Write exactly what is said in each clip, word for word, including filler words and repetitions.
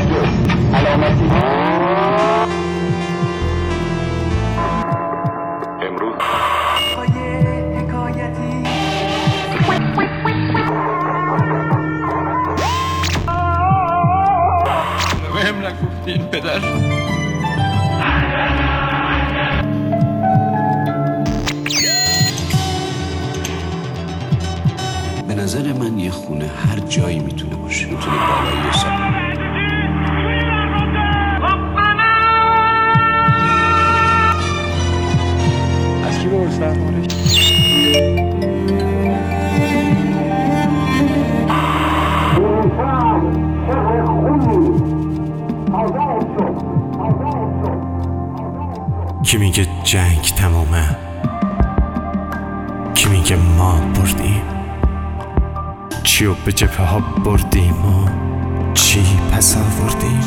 علامتی امروز حکایتی بهم نگفتین پدر. به نظر من یه خونه هر جایی میتونه باشه، میتونه بالای یه سقف. از کی بپرسم؟ کی میگه جنگ تمومه؟ کی میگه ما بردیم؟ چیو به جبهه ها بردیم و چی پس آوردیم؟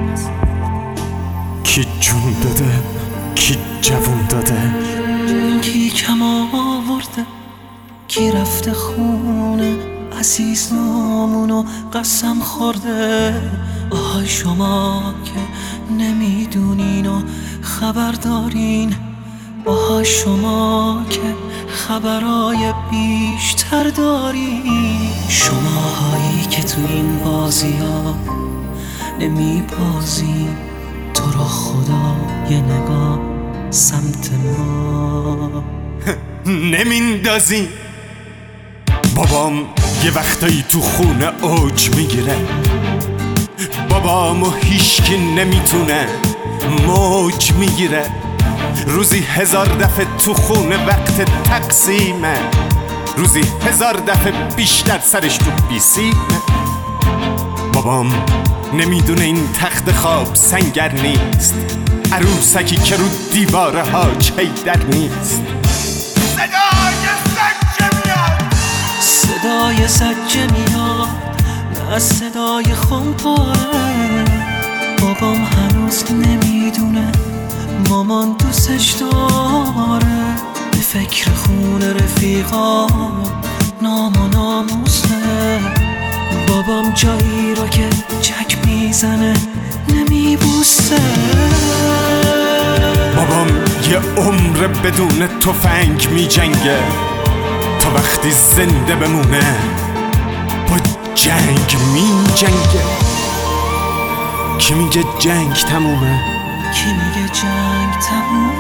کی جون داده؟ کی جوون داده؟ کی کم آورده؟ کی رفته خونه عزیز نامونو قسم خورده؟ آهای شما که نمیدونین و خبر دارین، آهای شما که خبرای بیشتر دارین، شماهایی که تو این بازی ها نمی بازین، تو رو خدا یه نگاه سمت ما نمیندازی. بابام یه وقتایی تو خونه اوج میگیره، بابامو هیچکی نمیتونه موج میگیره. روزی هزار دفعه تو خونه وقت تقسیمه، روزی هزار دفعه بیشتر سرش تو بیسیمه. بابام نمیدونه این تخت خواب سنگر نیست، عروسکی که رو دیواره ها چیدر نیست. صدای زجه میاد، صدای زجه میاد، نه صدای خونپاره. بابام هنوز نمیدونه مامان دوستش داره، به فکر خونه رفیقا نام و ناموسه. بابام جایی رو که چک میزنه نمیبوسه. بابام یه عمر بدون تفنگ میجنگه تا وقتی زنده بمونه با جنگ میجنگه. کی میگه جنگ تمومه؟ کی میگه جنگ تمومه؟